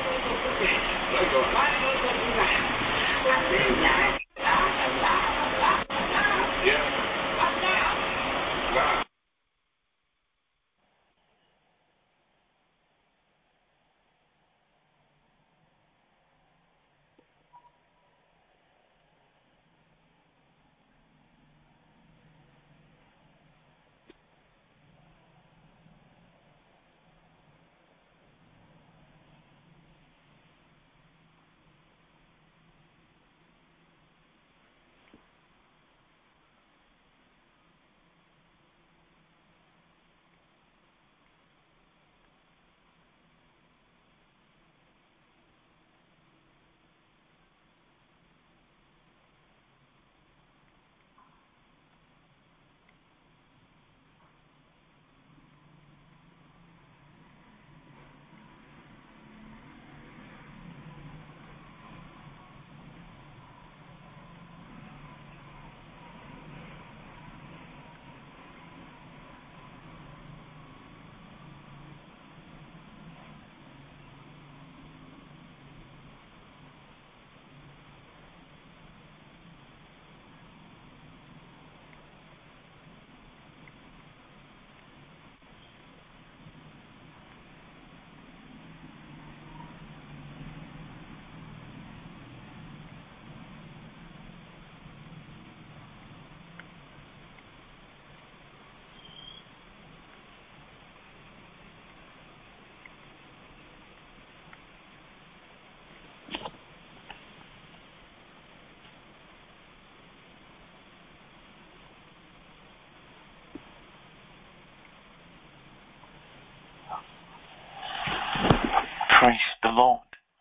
Praise the Lord.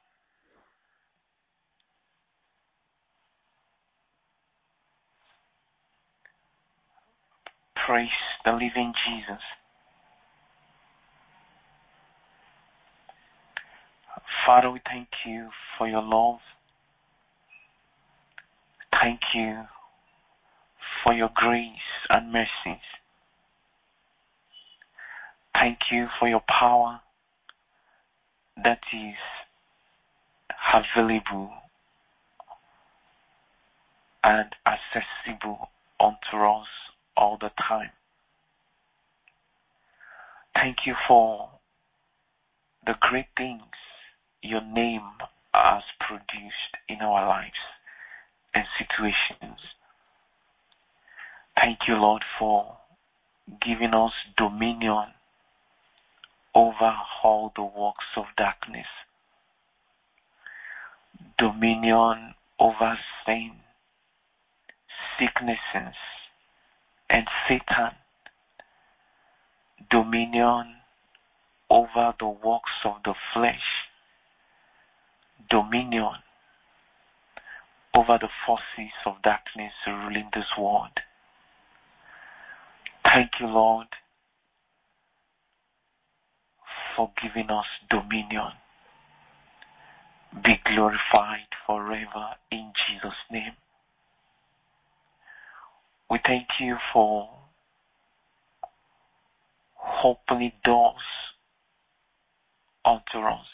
Praise the living Jesus. Father, we thank you for your love. Thank you for your grace and mercies. Thank you for your power that is available and accessible unto us all the time. Thank you for the great things your name has produced in our lives and situations. Thank you, Lord, for giving us dominion over all the works of darkness, dominion over sin, sicknesses, and Satan, dominion over the works of the flesh, dominion over the forces of darkness ruling this world. Thank you, Lord, for giving us dominion. Be glorified forever in Jesus' name. We thank you for opening doors unto us,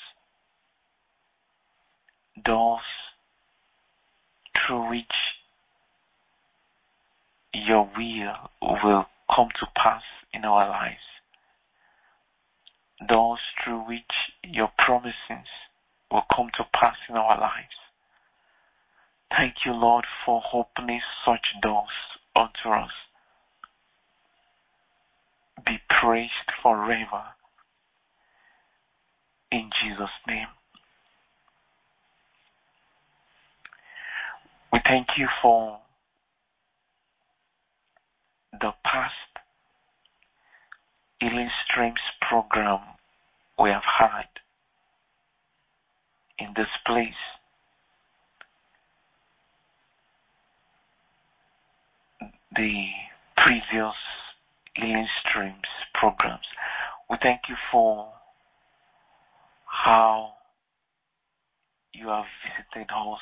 doors through which your will come to pass in our lives, doors through which your promises will come to pass in our lives. Thank you, Lord, for opening such doors unto us. Be praised forever in Jesus' name. We thank you for the past Healing Streams program we have had in this place. The previous Healing Streams programs. We thank you for how you have visited us.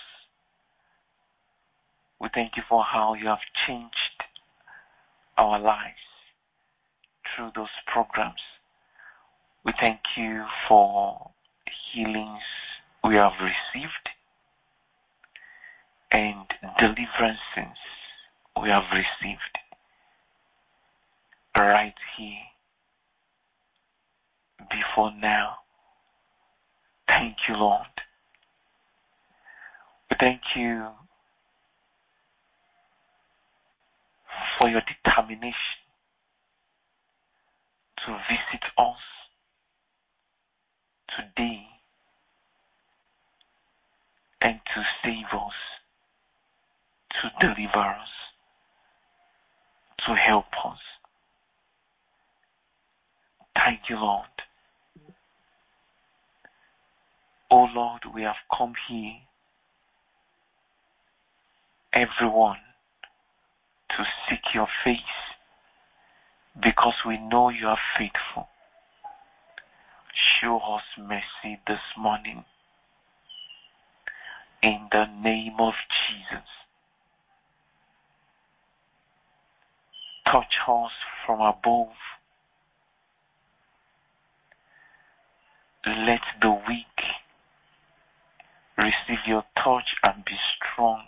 We thank you for how you have changed our lives through those programs. We thank you for healings we have received, and deliverances we have received right here before now. Thank you, Lord. We thank you for your determination to visit us today and to save us, to deliver us, to help us. Thank you, Lord. Oh Lord, we have come here, everyone, to seek your face because we know you are faithful. Show us mercy this morning in the name of Jesus. Touch us from above. Let the weak receive your touch and be strong.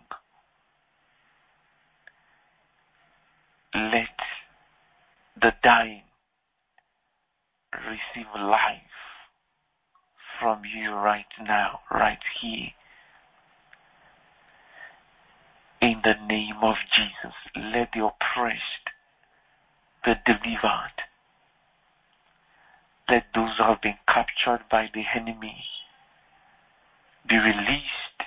Let the dying receive life from you right now, right here. In the name of Jesus, let the oppressed be delivered. Let those who have been captured by the enemy be released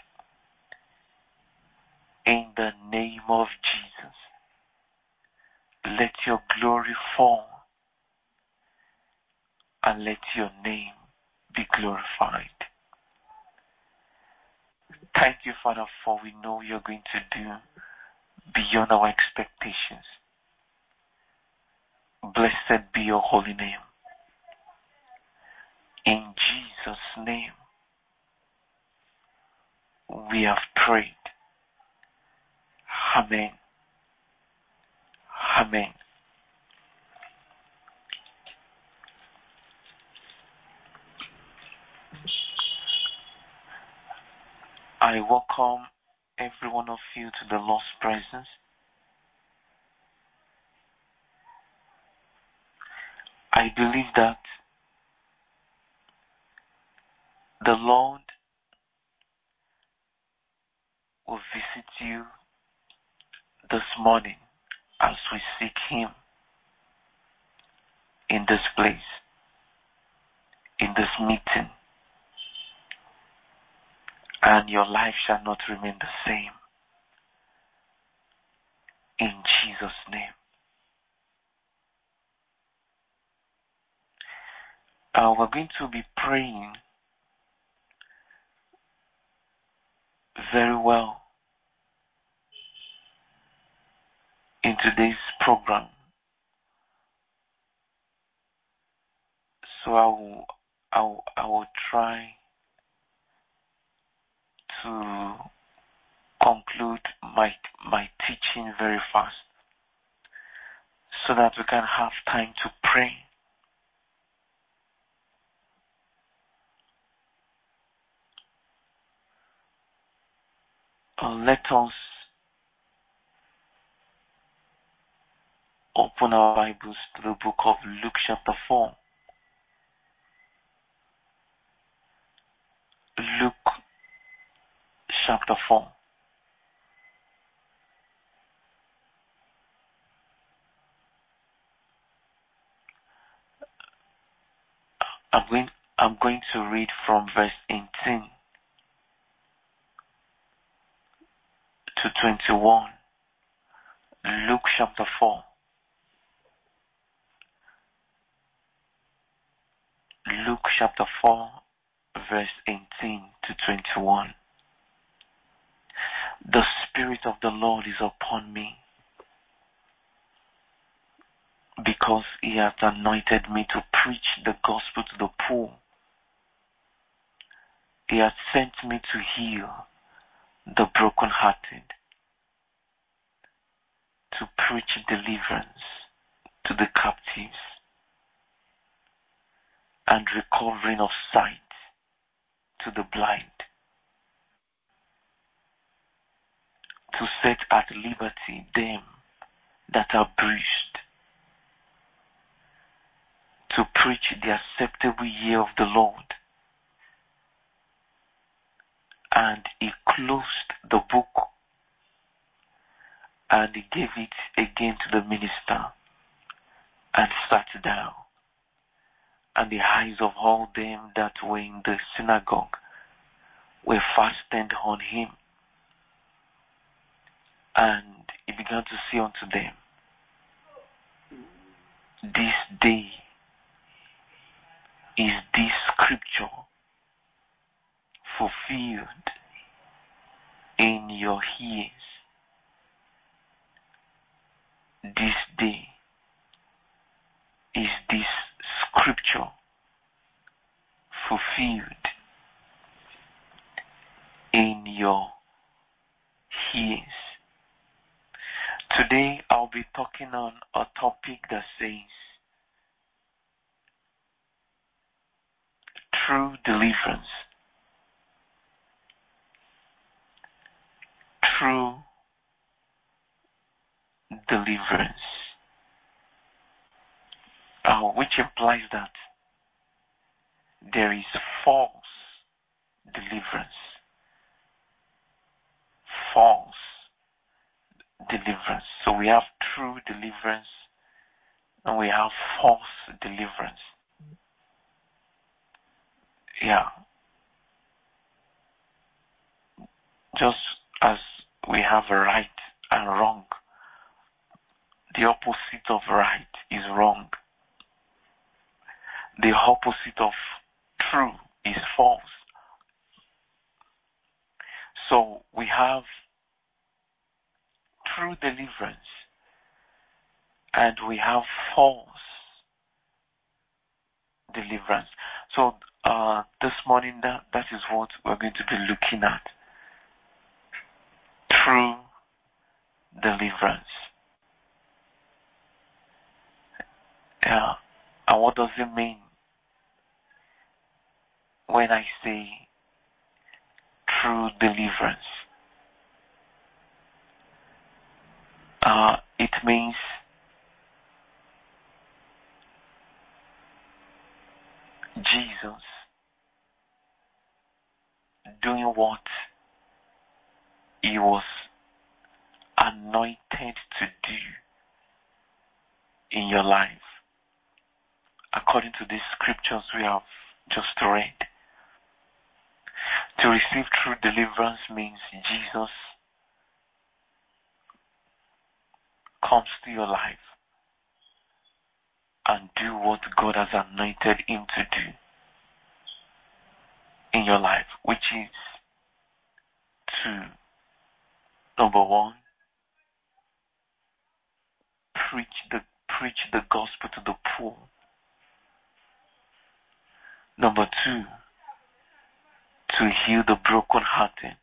in the name of Jesus. Let your glory fall and let your name be glorified. Thank you, Father, for we know you're going to do beyond our expectations. Blessed be your holy name. In Jesus' name, we have prayed. Amen. Amen. I welcome every one of you to the Lord's presence. I believe that the Lord will visit you this morning as we seek Him in this place, in this meeting, and your life shall not remain the same. In Jesus' name. We're going to be praying very well in today's program. So I will try to conclude my teaching very fast so that we can have time to pray. Let us open our Bibles to the book of Luke chapter 4. Luke chapter 4. I'm going to read from verse 18 to 21. Luke chapter 4. Luke chapter 4, verse 18 to 21. The Spirit of the Lord is upon me, because He hath anointed me to preach the gospel to the poor. He hath sent me to heal the brokenhearted, to preach deliverance to the captives, and recovering of sight to the blind, to set at liberty them that are bruised, to preach the acceptable year of the Lord. And he closed the book and he gave it again to the minister and sat down. And the eyes of all them that were in the synagogue were fastened on him. And he began to say unto them, this day is this scripture fulfilled in your ears. This day is this scripture fulfilled in your ears. Today I'll be talking on a topic that says true deliverance. True deliverance. Which implies that there is false deliverance. False deliverance. So we have true deliverance and we have false deliverance. Yeah. Just as we have a right and wrong, the opposite of right is wrong. The opposite of true is false. So we have true deliverance and we have false deliverance. So this morning that is what we're going to be looking at. True deliverance. Yeah. And what does it mean when I say true deliverance? It means Jesus doing what he was anointed to do in your life. According to these scriptures we have just read. To receive true deliverance means Jesus comes to your life and do what God has anointed him to do in your life, which is to, number one, preach the gospel to the poor. Number two, to heal the brokenhearted.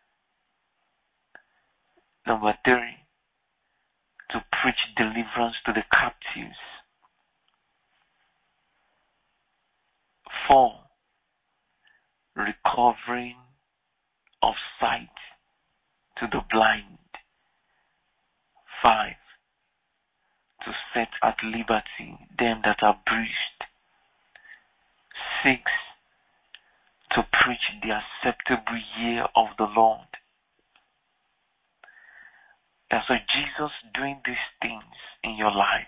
Number three, to preach deliverance to the captives. 4, recovering of sight to the blind. 5, to set at liberty them that are bruised. 6, to preach the acceptable year of the Lord. And so Jesus doing these things in your life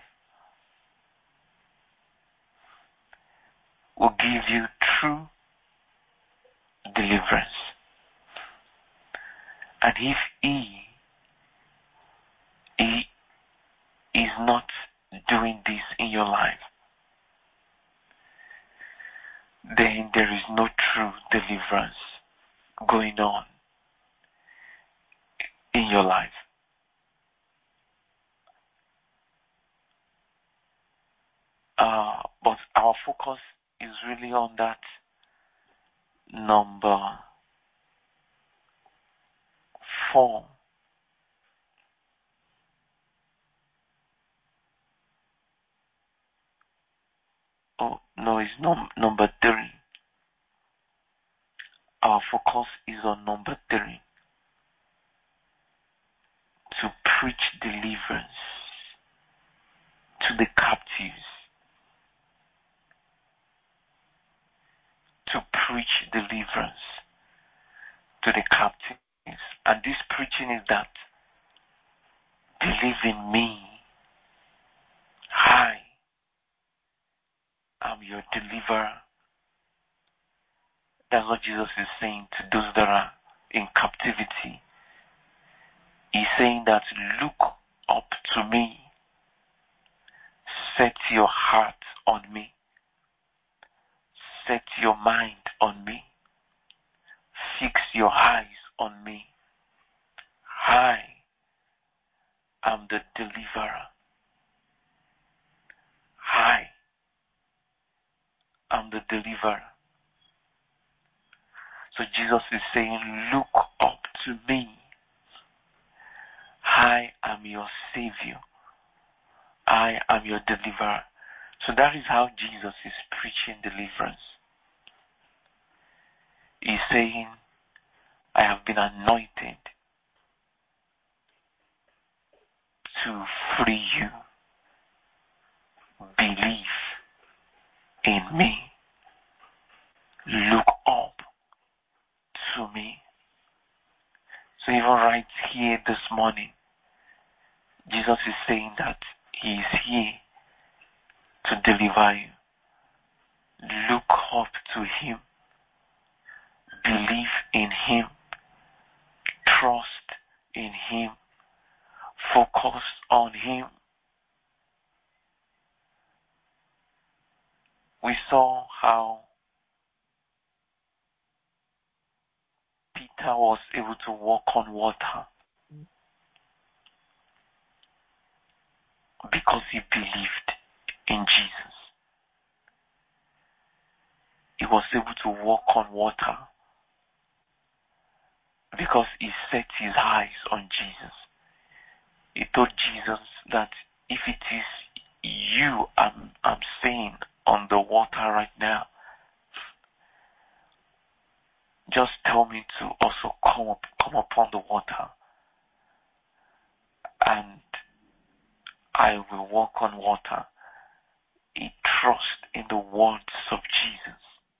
will give you true deliverance. And if he is not doing this in your life, then there is no true deliverance going on in your life. But our focus is really on that number 4. Oh, no, it's number 3. Our focus is on number 3. to preach deliverance to the captives, to preach deliverance to the captives. And this preaching is that believe in me. I am your deliverer. That's what Jesus is saying to those that are in captivity. He's saying that look up to me. Set your heart on me. Set your mind on me. Fix your eyes on me. I am the deliverer. I am the deliverer. So Jesus is saying, look up to me. I am your Savior. I am your deliverer. So that is how Jesus is preaching deliverance. He's saying, I have been anointed to free you. Believe in me. Look up to me. So even right here this morning, Jesus is saying that he is here to deliver you. Look up to him. Believe in him. Trust in him. Focus on him. We saw how Peter was able to walk on water because he believed in Jesus. He was able to walk on water because he set his eyes on Jesus. He told Jesus that if it is you I'm seeing on the water right now, just tell me to also come upon the water, and I will walk on water. He trusts in the words of Jesus.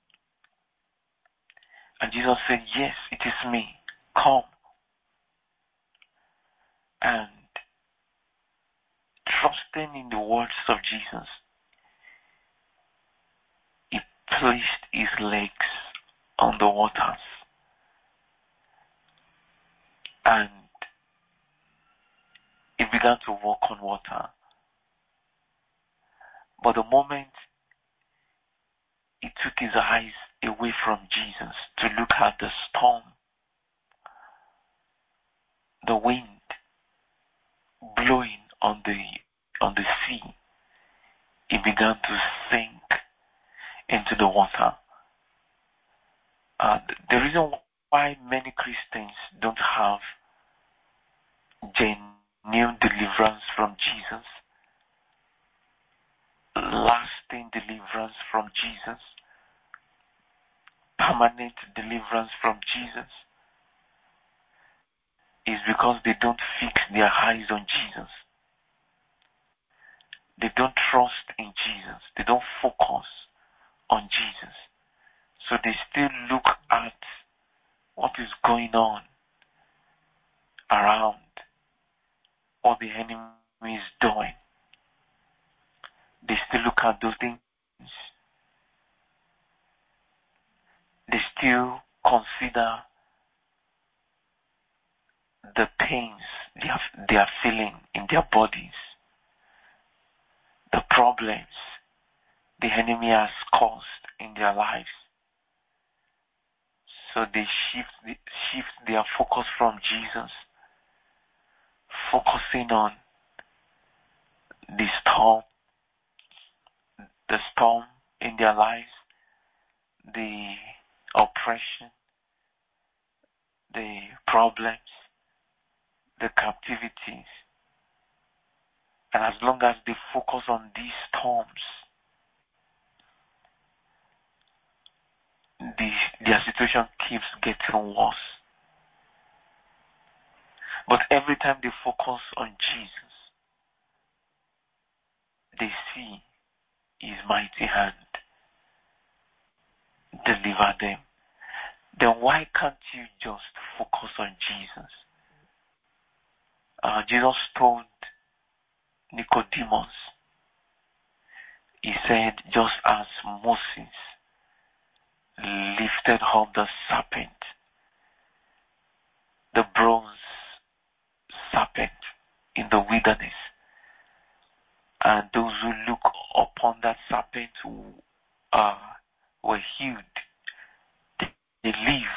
And Jesus said, yes, it is me. Come. And trusting in the words of Jesus, he placed his legs on the waters. And he began to walk on water. But the moment he took his eyes away from Jesus to look at the storm, the wind blowing on the sea, he began to sink into the water. The reason why many Christians don't have genuine deliverance from Jesus, lasting deliverance from Jesus, permanent deliverance from Jesus, is because they don't fix their eyes on Jesus. They don't trust in Jesus. They don't focus on Jesus. So they still look at what is going on around, what the enemy is doing. They still look at those things. They still consider the pains they are feeling in their bodies, the problems the enemy has caused in their lives. So they shift their focus from Jesus, focusing on the storm in their lives, the oppression, the problems, the captivities. And as long as they focus on these storms, their situation keeps getting worse. But every time they focus on Jesus, they see his mighty hand deliver them. Then why can't you just focus on Jesus? Jesus told Nicodemus, he said, just as Moses lifted up the serpent, the bronze serpent in the wilderness, and those who look upon that serpent were healed, they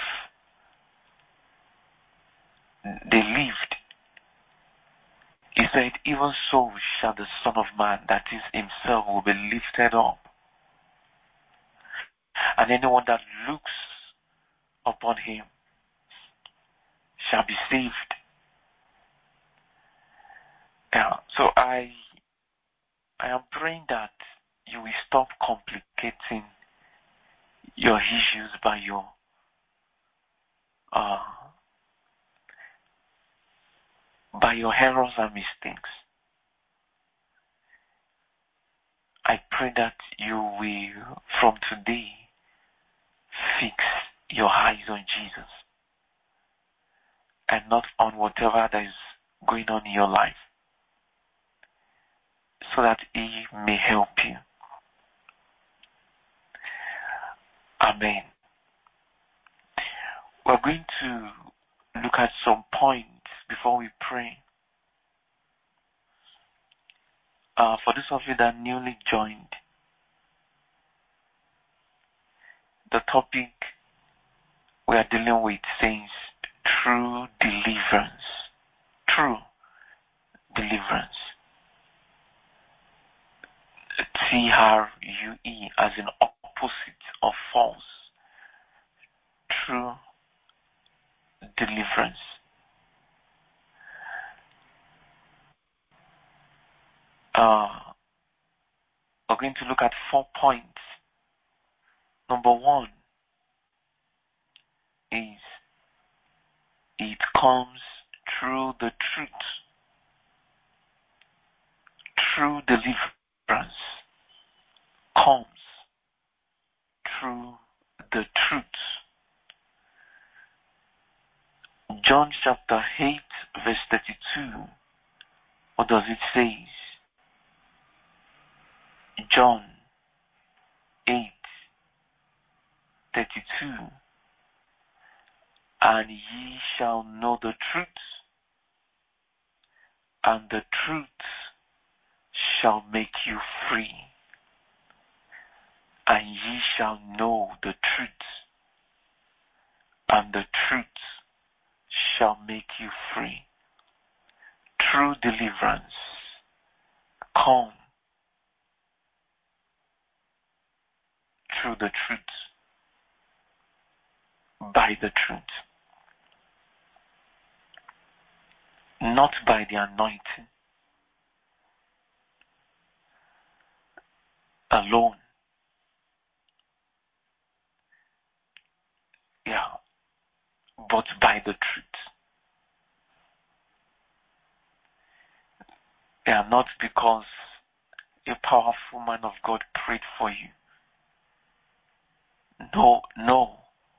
lived. He said, even so shall the Son of Man, that is himself, will be lifted up. And anyone that looks upon him shall be saved. Yeah, so I am praying that you will stop complicating your issues by your errors and mistakes. I pray that you will, from today, fix your eyes on Jesus and not on whatever that is going on in your life, so that he may help you. Amen. We're going to look at some points before we pray. For those of you that newly joined, the topic we are dealing with says true deliverance. True deliverance. TRUE as an opposite of false. True deliverance. We're going to look at 4 points. Number 1 is it comes through the truth. True deliverance comes through the truth. John chapter 8 verse 32. What does it say? John 8:32. And ye shall know the truth, and the truth shall make you free. And ye shall know the truth, and the truth shall make you free. True deliverance come through the truth, by the truth, not by the anointing alone. Yeah, but by the truth. Yeah, not because a powerful man of God prayed for you. No.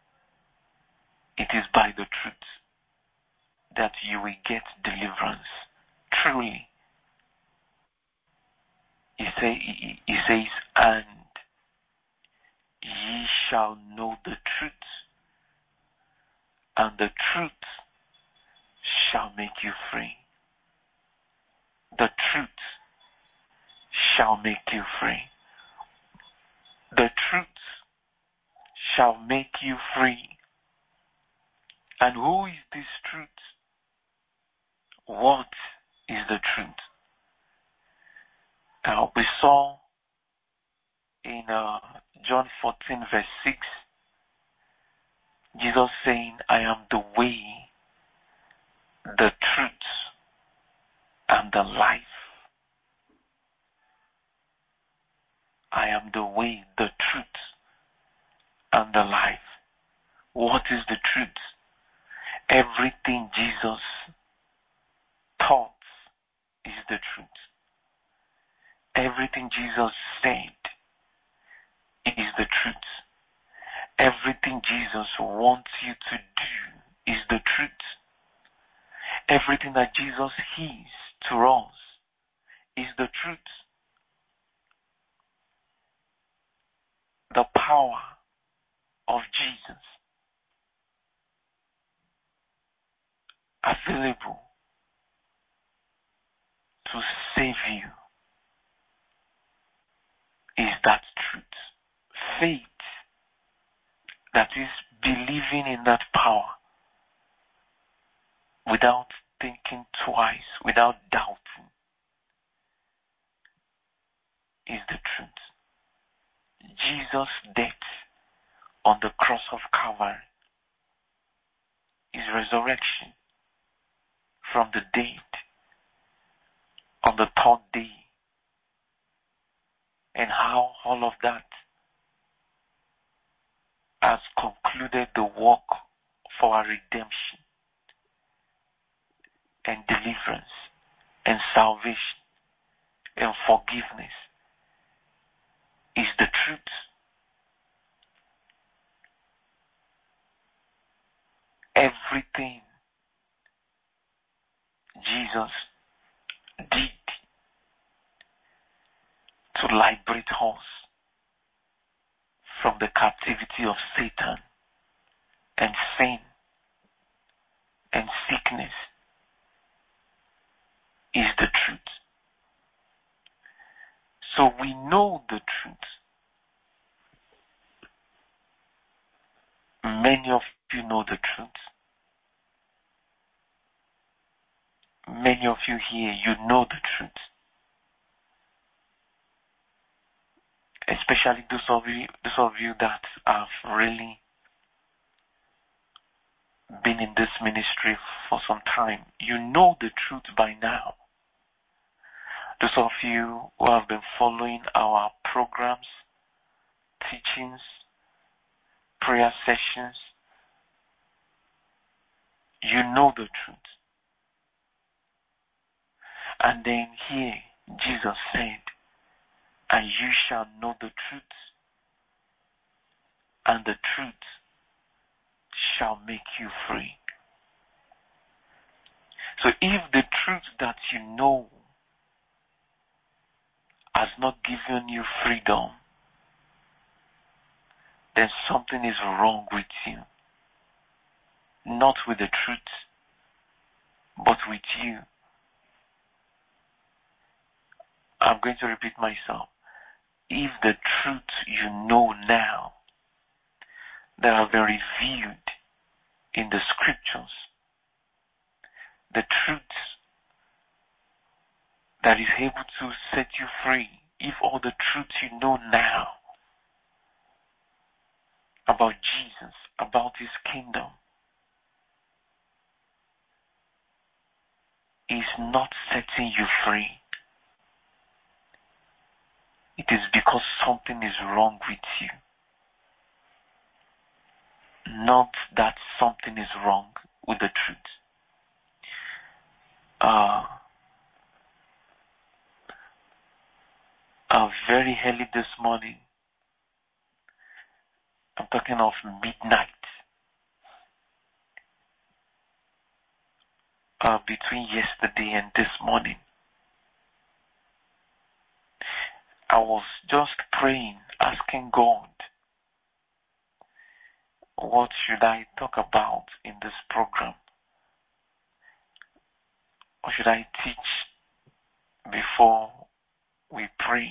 It is by the truth that you will get deliverance. Truly. He says, and ye shall know the truth, and the truth shall make you free. The truth shall make you free. The truth shall make you free. And who is this truth? What is the truth? Now we saw in John 14 verse 6, Jesus saying, I am the way, the truth, and the life. I am the way, the truth, and the life. What is the truth? Everything Jesus the truth. Everything Jesus said is the truth. Everything Jesus wants you to do is the truth. Everything that Jesus is to us is the truth. The power of Jesus available to save you is that truth. Faith, that is believing in that power without thinking twice, without doubting, is the truth. Jesus' death on the cross of Calvary, his resurrection from the dead on the third day, and how all of that has concluded the work for our redemption and deliverance and salvation and forgiveness is the truth. Everything Jesus did to liberate us from the captivity of Satan and sin and sickness is the truth. So we know the truth. Many of you know the truth. Many of you here, you know the truth. Especially those of you that have really been in this ministry for some time. You know the truth by now. Those of you who have been following our programs, teachings, prayer sessions, you know the truth. And then here, Jesus said, and you shall know the truth, and the truth shall make you free. So if the truth that you know has not given you freedom, then something is wrong with you. Not with the truth, but with you. I'm going to repeat myself. If the truth you know now that have been revealed in the scriptures, the truth that is able to set you free, if all the truth you know now about Jesus, about his kingdom, is not setting you free, it is because something is wrong with you. Not that something is wrong with the truth. Very early this morning, I'm talking of midnight, between yesterday and this morning, I was just praying, asking God, what should I talk about in this program? What should I teach before we pray?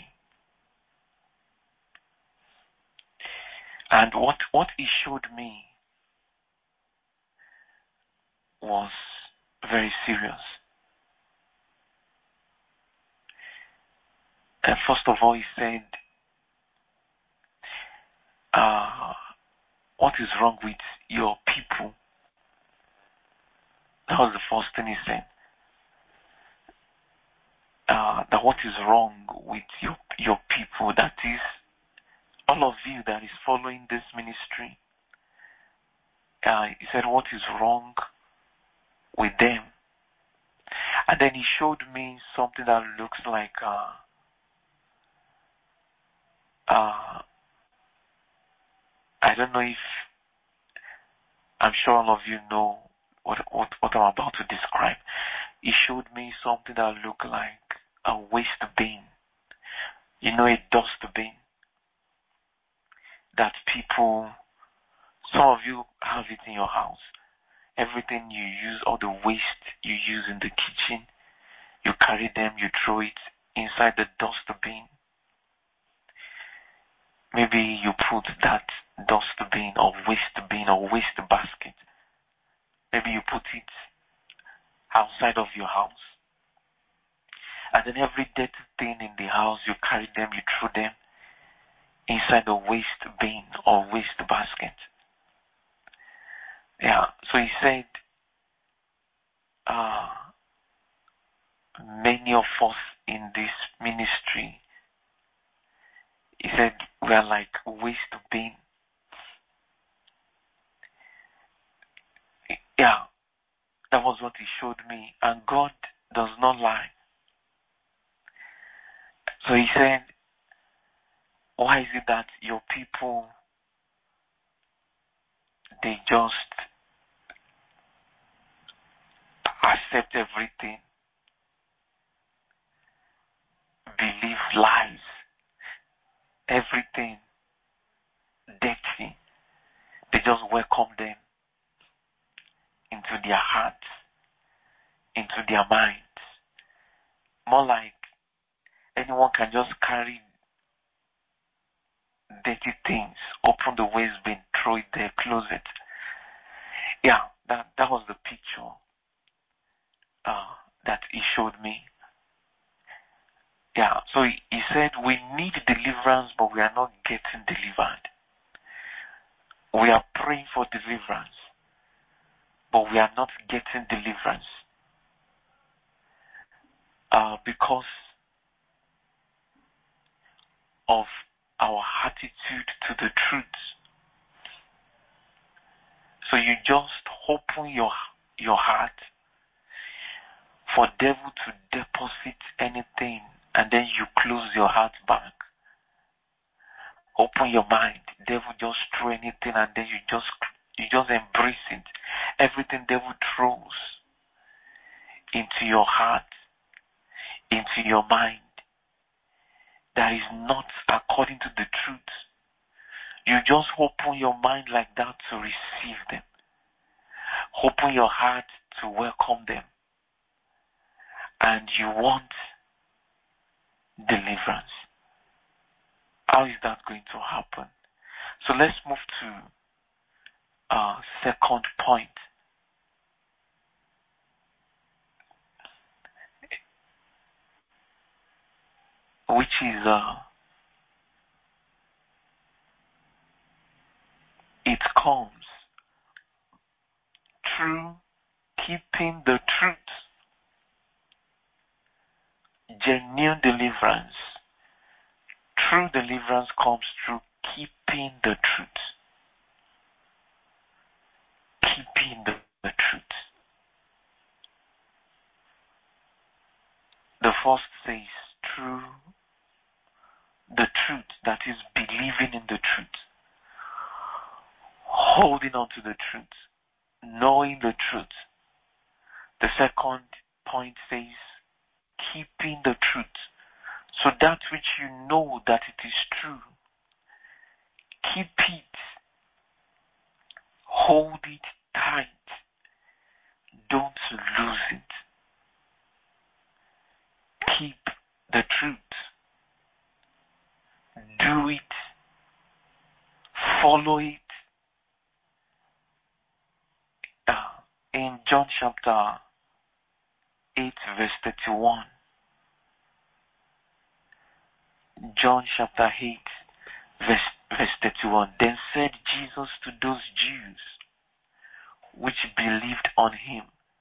And what he showed me was very serious. And first of all, he said, what is wrong with your people? That was the first thing he said. That what is wrong with your people, that is, all of you that is following this ministry. He said, what is wrong with them? And then he showed me something that looks like I don't know if I'm sure all of you know what I'm about to describe. He showed me something that looked like a waste bin. You know, a dust bin that people, some of you have it in your house. Everything you use, all the waste you use in the kitchen, you carry them, you throw it inside the dust bin. Maybe you put that dust bin or waste basket. Maybe you put it outside of your house. And then every dirty thing in the house, you carry them, you throw them inside the waste bin or waste basket. Yeah, so he said, many of us in this ministry, he said, we are like waste bin. Yeah, that was what he showed me. And God does not lie. So he said, why is it that your people, they just accept everything, believe lies, everything dirty, they just welcome them into their hearts, into their minds. More like anyone can just carry dirty things, open the waste bin, throw it there, close it. Yeah, that was the picture that he showed me. Yeah, so he said we need deliverance, but we are not getting delivered. We are praying for deliverance, but we are not getting deliverance. Because of our attitude to the truth. So you just open your heart for devil to deposit anything, and then you close your heart back. Open your mind. Devil just throw anything, and then you just embrace it. Everything devil throws into your heart, into your mind, that is not according to the truth. You just open your mind like that to receive them. Open your heart to welcome them. And you want deliverance. How is that going to happen? So let's move to our second point, which is it comes through keeping the truth. Genuine deliverance, true deliverance comes through keeping the truth. Keeping the truth. The first says through the truth, that is believing in the truth, holding on to the truth, knowing the truth. The second point says keeping the truth. So that which you know that it is true, keep it, hold it tight, don't lose it. Keep the truth, do it, follow it. In John chapter 8 verse 31, John chapter 8 verse 31, then said Jesus to those Jews which believed on him,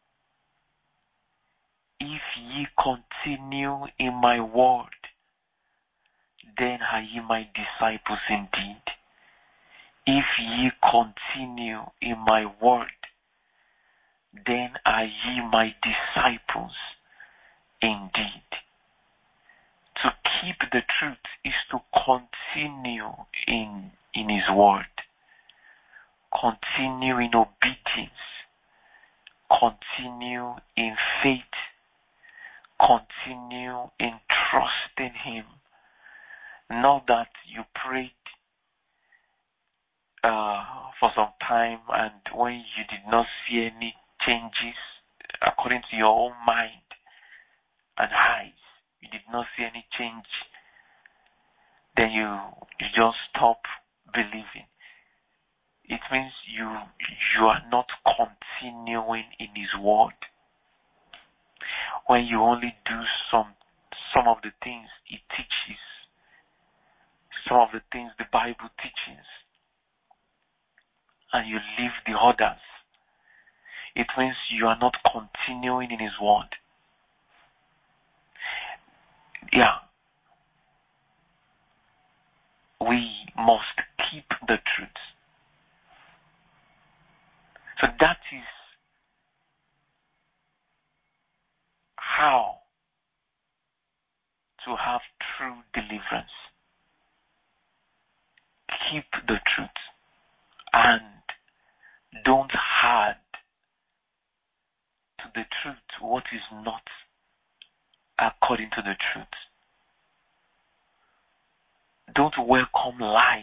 if ye continue in my word, then are ye my disciples indeed. If ye continue in my word, then are ye my disciples. indeed. To keep the truth is to continue in His word, continue in obedience, continue in faith, continue in trusting Him. Not that you prayed for some time, and when you did not see any changes according to your own mind and eyes, you did not see any change, then you just stop believing. It means you are not continuing in His word. When you only do some of the things He teaches, some of the things the Bible teaches, and you leave the others, it means you are not continuing in His word. Yeah. We must keep the truth. So that is how to have true deliverance. Keep the truth and don't add to the truth what is not according to the truth. Don't welcome lies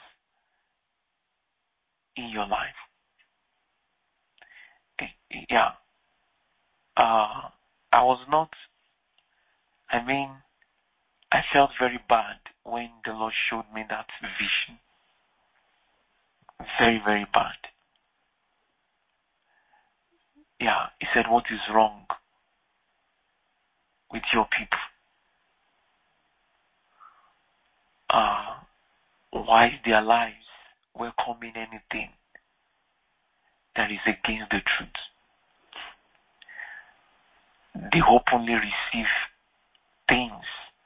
in your life. Yeah. I felt very bad when the Lord showed me that vision. Very, very bad. Yeah, He said, what is wrong with your people? Why is their lives welcoming anything that is against the truth? They openly receive things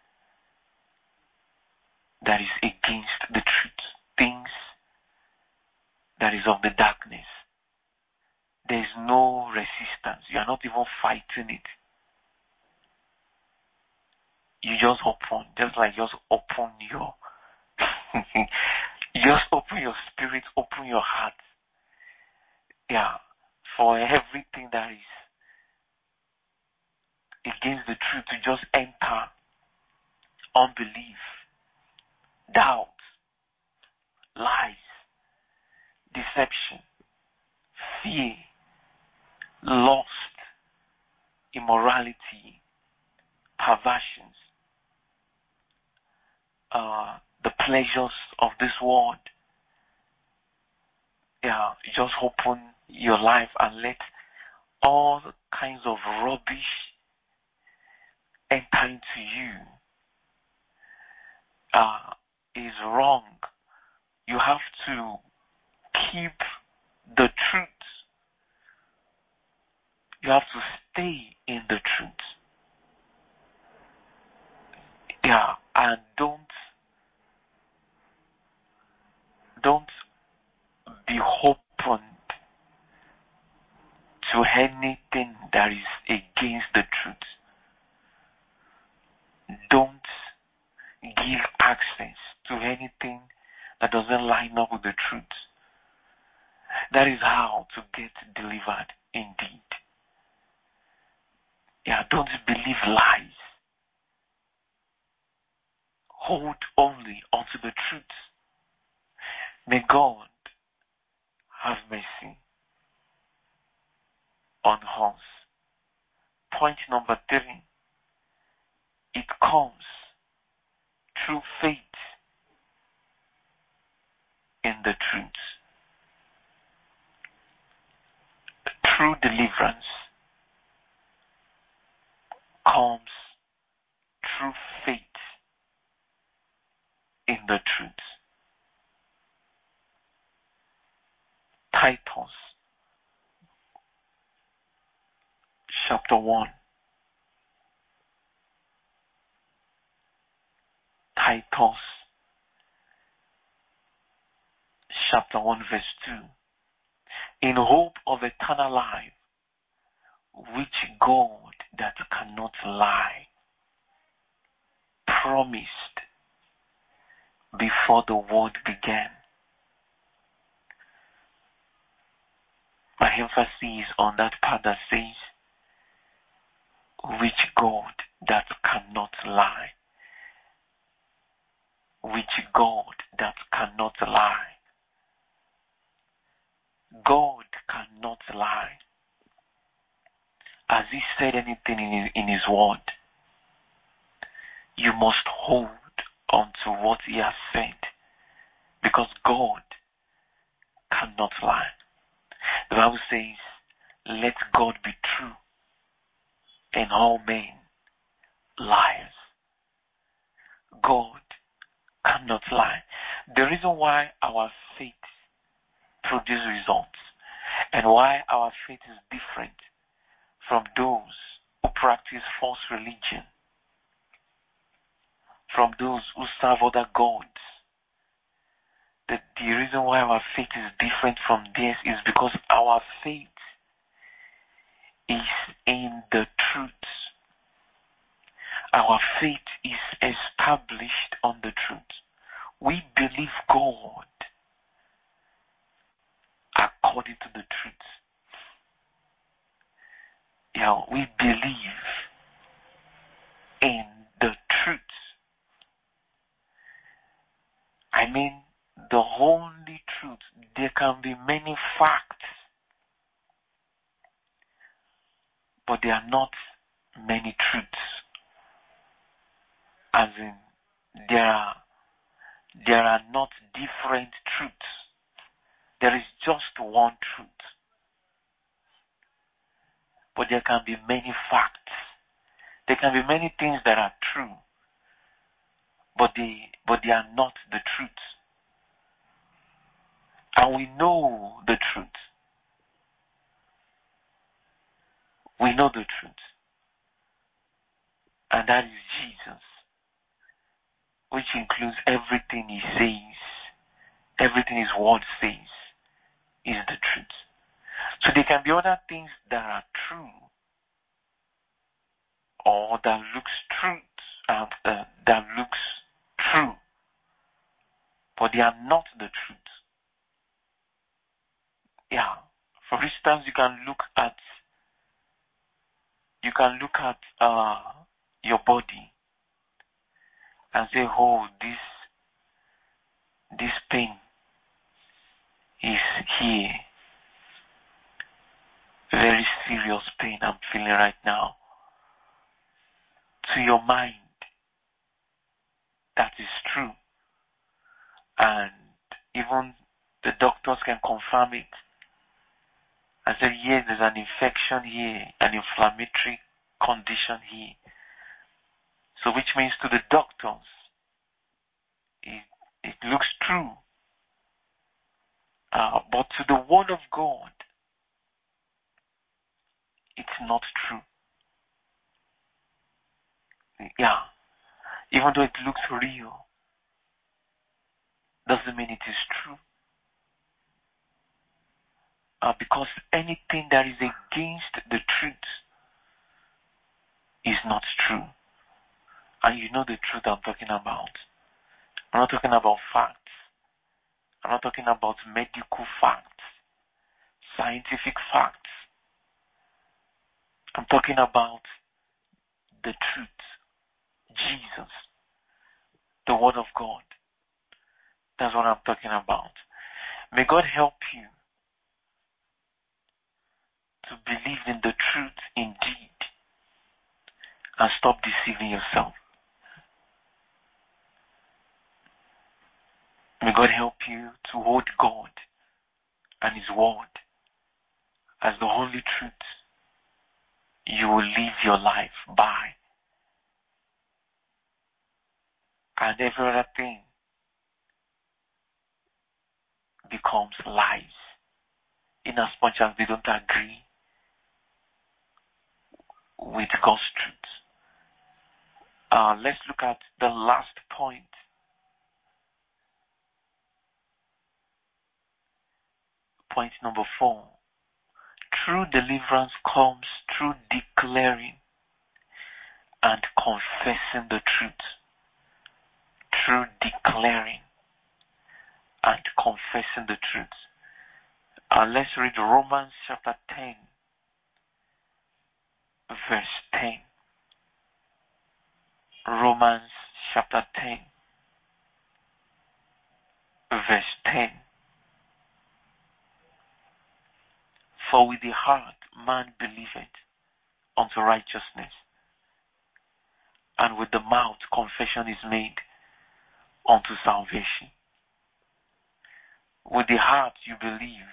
that is against the truth, things that is of the darkness. There is no resistance. You are not even fighting it. You just open, just open your you just open your spirit, open your heart. Yeah, for everything that is against the truth to just enter. Unbelief, doubt, lies, deception, fear, lust, immorality, perversions, the pleasures of this world. Yeah, just open your life and let all kinds of rubbish enter into you. Is wrong. You have to keep the truth. You have to stay in the truth. Yeah, and don't be open to anything that is against the truth. Don't give access to anything that doesn't line up with the truth. That is how to get delivered indeed. Yeah, don't believe lies. Hold only onto the truth. May God have mercy on us. Point number 3. It comes through faith in the truth. True deliverance comes through faith in the truth. Titus chapter 1. Titus chapter 1 verse 2. In hope of eternal life, which God that cannot lie, promised before the world began. My emphasis is on that part that says, which God that cannot lie. Which God that cannot lie. God cannot lie. Has He said anything in His word? You must hold on to what He has said, because God cannot lie. The Bible says, let God be true and all men liars. God cannot lie. The reason why our faith produces results and why our faith is different from those who practice false religion, from those who serve other gods, the reason why our faith is different from theirs is because our faith is in the truth. Our faith is established on the truth. We believe God according to the truth. Yeah, we believe in the truth. I mean, the only truth. There can be many facts, but there are not many truths. As in, there are not different truths. There is just one truth. But there can be many facts. There can be many things that are true, but they are not the truth. And we know the truth. We know the truth. And that is Jesus, which includes everything He says, everything His word says is the truth. So there can be other things that are true, or that looks true, but they are not the truth. Yeah. For instance, you can look at your body and say, oh, this pain is here. Very serious pain I'm feeling right now. To your mind, that is true. And even the doctors can confirm it and say, yes, there's an infection here, an inflammatory condition here. So which means to the doctors, it looks true. But to the Word of God, it's not true. Yeah. Even though it looks real, doesn't mean it is true. Because anything that is against the truth is not true. And you know the truth I'm talking about. I'm not talking about facts. I'm not talking about medical facts, scientific facts. I'm talking about the truth. Jesus, the Word of God. That's what I'm talking about. May God help you to believe in the truth indeed and stop deceiving yourself. May God help you to hold God and His Word as the only truth you will live your life by. And every other thing becomes lies, in as much as they don't agree with God's truth. Let's look at the last point. Point number 4. True deliverance comes through declaring and confessing the truth through declaring and confessing the truth. Let's read Romans chapter 10, verse 10. Romans chapter 10, verse 10. For with the heart man believeth unto righteousness, and with the mouth confession is made unto salvation. With the heart you believe,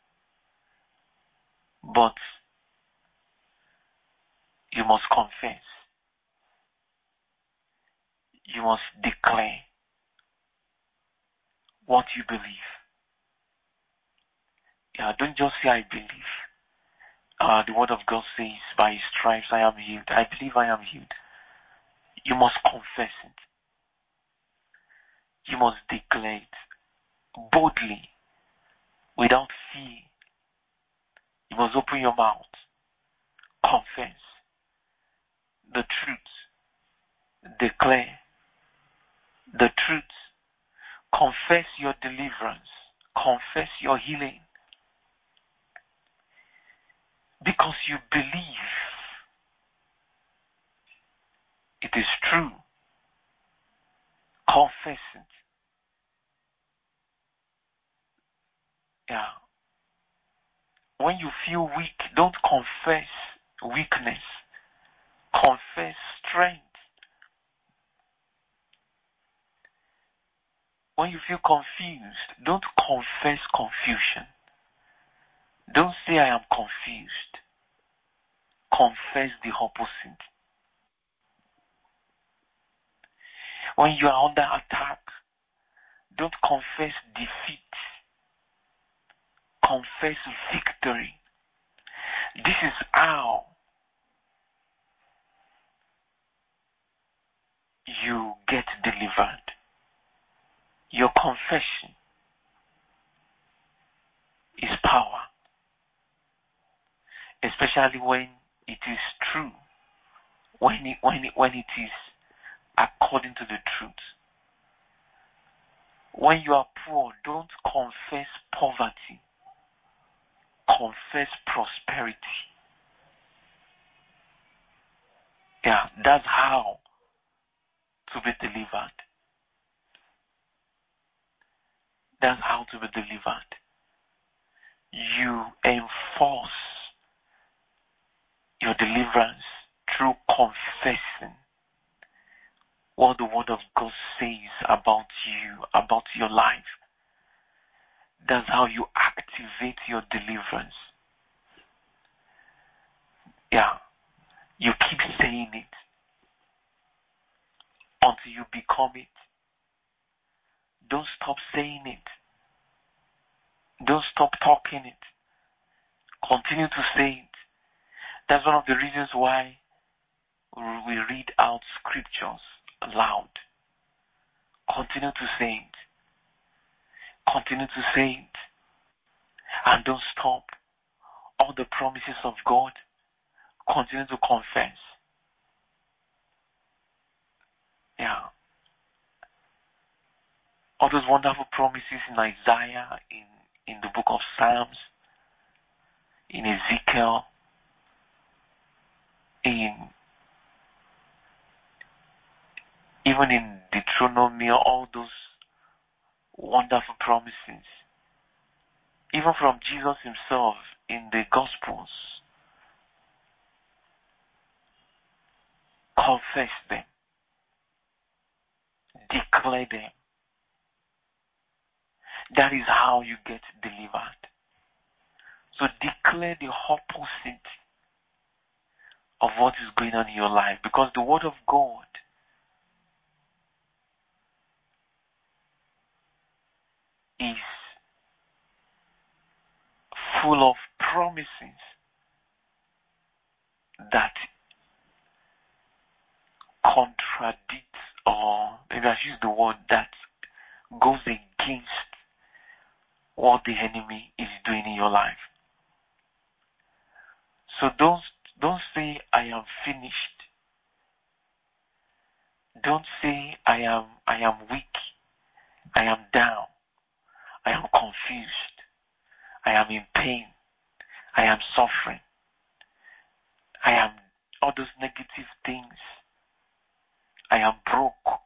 but you must confess. You must declare what you believe. Don't just say, I believe. The word of God says, by his stripes I am healed. I believe I am healed. You must confess it. You must declare it boldly, without fear. You must open your mouth. Confess the truth. Declare the truth. Confess your deliverance. Confess your healing. Because you believe it is true. Confess it. When you feel weak, don't confess weakness. Confess strength. When you feel confused, don't confess confusion. Don't say, I am confused. Confess the opposite. When you are under attack, don't confess defeat. Confess victory. This is how you get delivered. Your confession is power. Especially when it is true. When it is according to the truth. When you are poor, don't confess poverty. Confess prosperity. That's how to be delivered. That's how to be delivered. You enforce your deliverance through confessing what the word of God says about you, about your life. That's how you activate your deliverance. You keep saying it until you become it. Don't stop saying it. Don't stop talking it. Continue to say it. That's one of the reasons why we read out scriptures aloud. Continue to say it. Continue to say it. And don't stop. All the promises of God, continue to confess. All those wonderful promises in Isaiah, in the book of Psalms, in Ezekiel, even in Deuteronomy, all those wonderful promises, even from Jesus himself in the Gospels. Confess them. Declare them. That is how you get delivered. So declare the opposite of what is going on in your life, because the word of God is full of promises that contradict, or maybe I use the word that goes against what the enemy is doing in your life. So don't say, I am finished. Don't say, I am weak, I am down, I am confused, I am in pain, I am suffering, I am all those negative things. I am broke.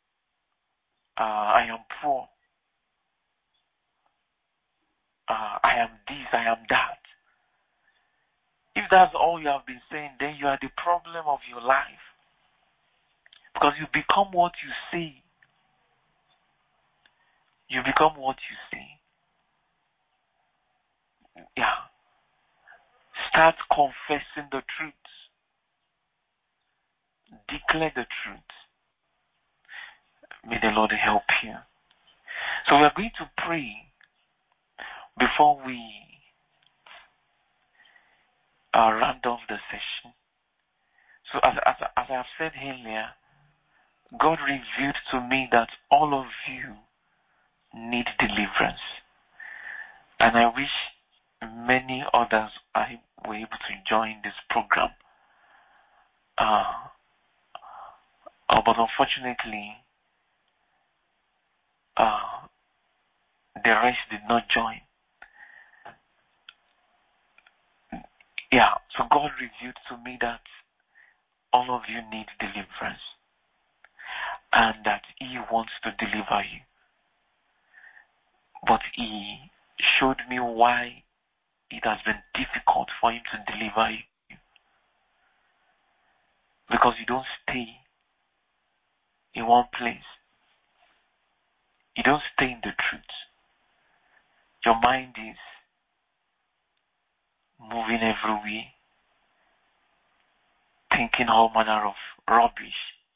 I am poor. I am this, I am that. If that's all you have been saying, then you are the problem of your life. Because you become what you say. You become what you say. Yeah. Start confessing the truth. Declare the truth. May the Lord help you. So we are going to pray before we round off the session. So as I have said earlier, God revealed to me that all of you need deliverance. And I wish many others were able to join this program. But unfortunately, the rest did not join. Yeah, so God revealed to me that all of you need deliverance and that He wants to deliver you. But He showed me why it has been difficult for Him to deliver you. Because you don't stay in one place. You don't stay in the truth. Your mind is moving everywhere, thinking all manner of rubbish,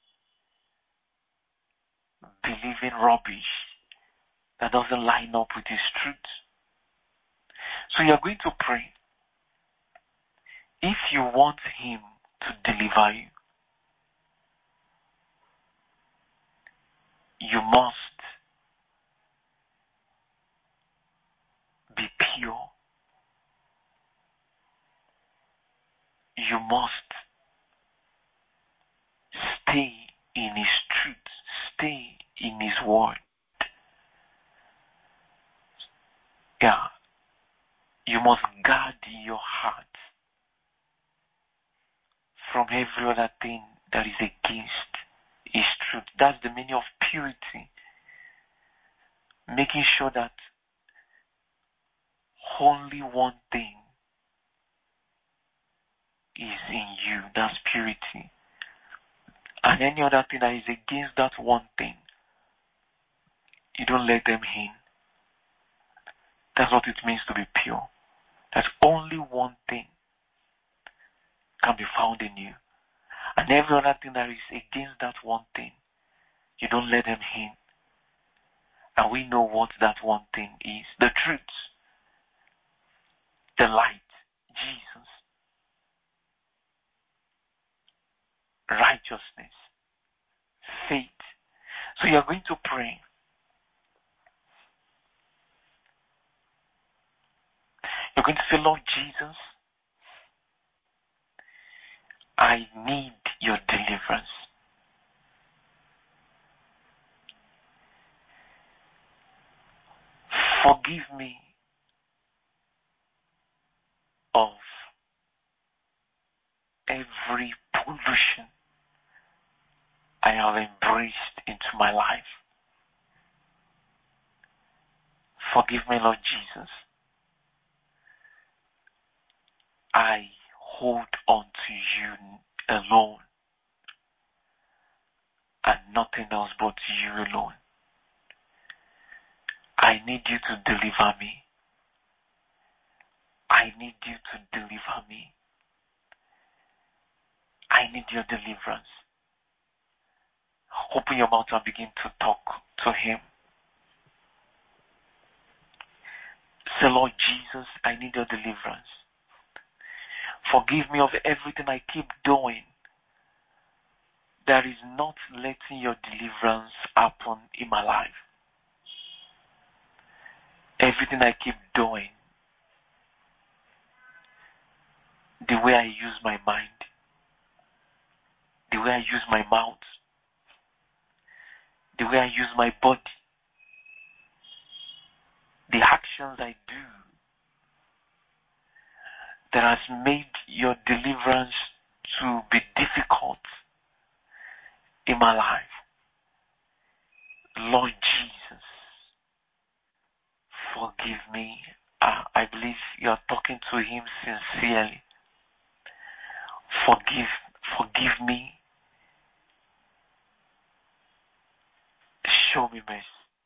believing rubbish that doesn't line up with His truth. So you're going to pray. If you want Him to deliver you, you must be pure. You must stay in His truth, stay in His word. Yeah. You must guard your heart from every other thing that is against His truth. That's the meaning of purity. Making sure that only one thing is in you. That's purity. And any other thing that is against that one thing, you don't let them in. That's what it means to be pure. That only one thing can be found in you. And every other thing that is against that one thing, you don't let them in. And we know what that one thing is. The truth. The light. Jesus. Righteousness. Faith. So you are going to pray. You're going to say, Lord Jesus, I need your deliverance. Forgive me of every pollution I have embraced into my life. Forgive me, Lord Jesus. I hold on to you alone and nothing else but you alone. I need you to deliver me. I need you to deliver me. I need your deliverance. Open your mouth and begin to talk to Him. Say, Lord Jesus, I need your deliverance. Forgive me of everything I keep doing that is not letting your deliverance happen in my life. Everything I keep doing, the way I use my mind, the way I use my mouth, the way I use my body, the actions I do that has made your deliverance to be difficult in my life. Lord Jesus, forgive me. I believe you are talking to him sincerely. Forgive me. Show me mercy.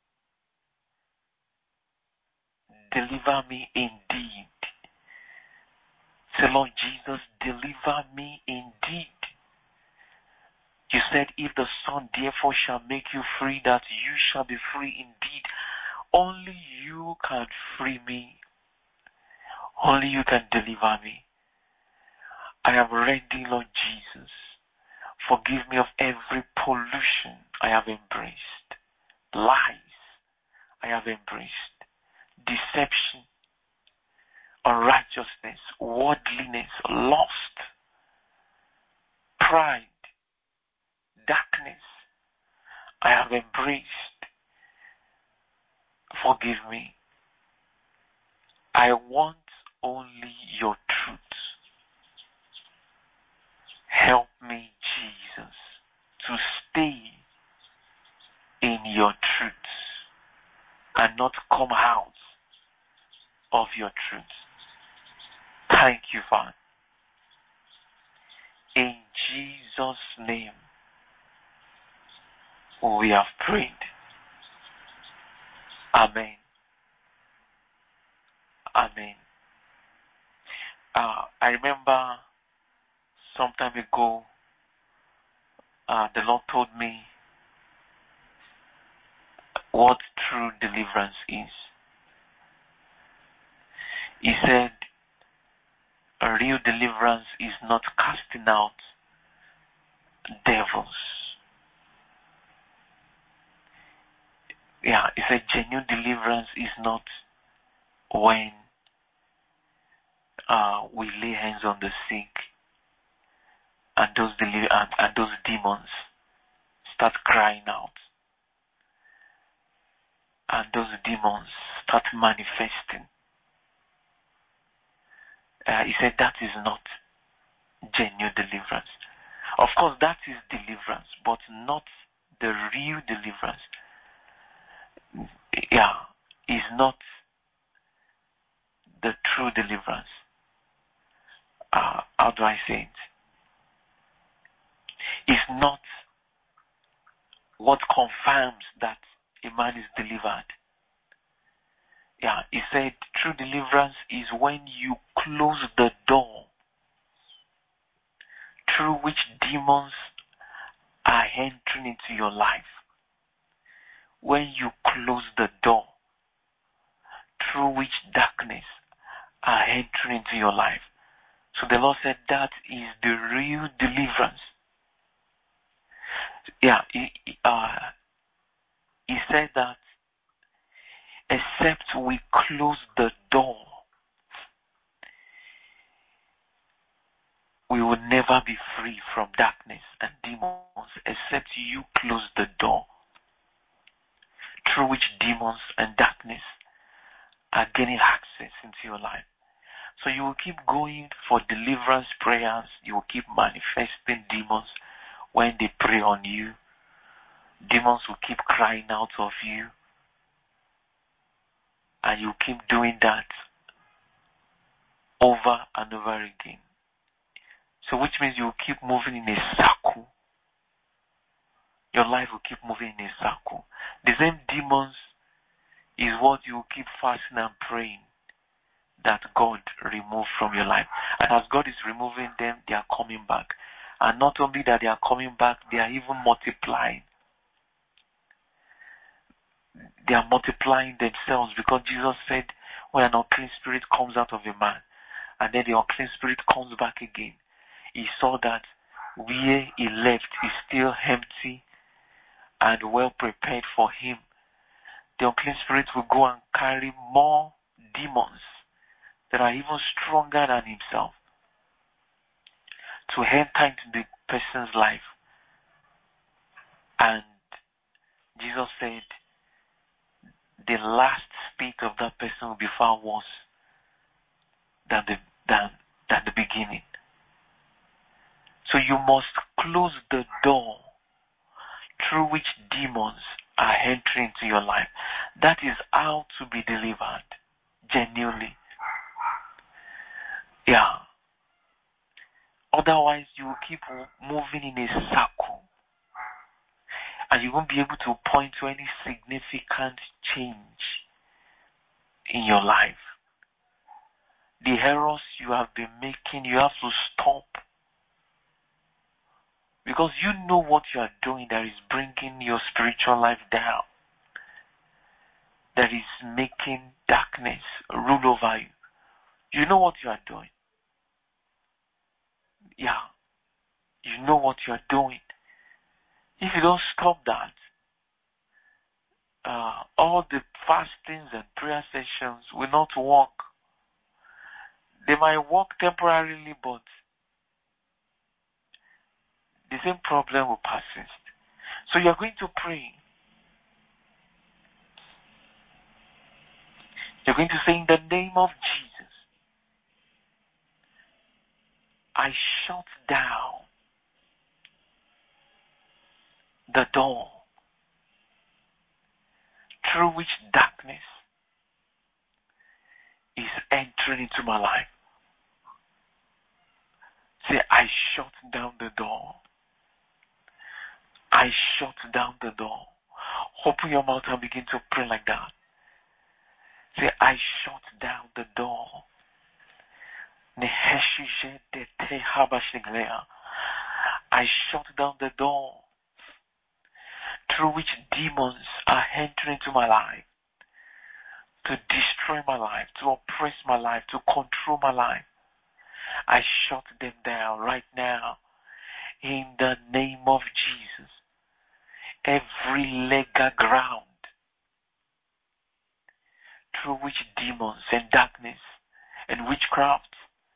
Deliver me indeed. Say, Lord Jesus, deliver me indeed. You said, if the Son therefore shall make you free, that you shall be free indeed. Only you can free me. Only you can deliver me. I am ready, Lord Jesus. Forgive me of every pollution I have embraced. Lies I have embraced. Deception. Unrighteousness. Worldliness. Lust. Pride. Darkness. I have embraced. Forgive me. I want only your truth. Help me, Jesus, to stay in your truth and not come out of your truth. Thank you, Father. In Jesus' name, we have prayed. Amen. Amen. I remember some time ago, the Lord told me what true deliverance is. He said, a real deliverance is not casting out devils. Yeah, he said genuine deliverance is not when we lay hands on the sick and those demons start crying out, and those demons start manifesting. He said that is not genuine deliverance. Of course, that is deliverance, but not the real deliverance. Yeah, is not the true deliverance. How do I say it? It's not what confirms that a man is delivered. Yeah, he said true deliverance is when you close the door through which demons are entering into your life. When you close the door through which darkness are entering into your life. So the Lord said that is the real deliverance. Yeah, he said that except we close the door, we will never be free from darkness and demons, except you close the door through which demons and darkness are gaining access into your life. So you will keep going for deliverance prayers. You will keep manifesting demons when they pray on you. Demons will keep crying out of you. And you keep doing that over and over again. So which means you will keep moving in a circle. Your life will keep moving in a circle. The same demons is what you will keep fasting and praying that God remove from your life. And as God is removing them, they are coming back. And not only that they are coming back, they are even multiplying. They are multiplying themselves, because Jesus said when an unclean spirit comes out of a man and then the unclean spirit comes back again, he saw that where he left is still empty and well prepared for him. The unclean spirit will go and carry more demons that are even stronger than himself to enter into the person's life and Jesus said the last state of that person will be far worse than the beginning. So you must close the door through which demons are entering into your life. That is how to be delivered genuinely. Yeah. Otherwise, you will keep moving in a circle, and you won't be able to point to any significant change in your life. The errors you have been making, you have to stop. Because you know what you are doing that is bringing your spiritual life down. That is making darkness rule over you. You know what you are doing. Yeah. You know what you are doing. If you don't stop that, all the fastings and prayer sessions will not work. They might work temporarily, but the same problem will persist. So you're going to pray. You're going to say, in the name of Jesus, I shut down the door through which darkness is entering into my life. Say, I shut down the door. I shut down the door. Open your mouth and begin to pray like that. Say, I shut down the door. I shut down the door through which demons are entering into my life to destroy my life, to oppress my life, to control my life. I shut them down right now in the name of Jesus. Every legal ground through which demons and darkness and witchcraft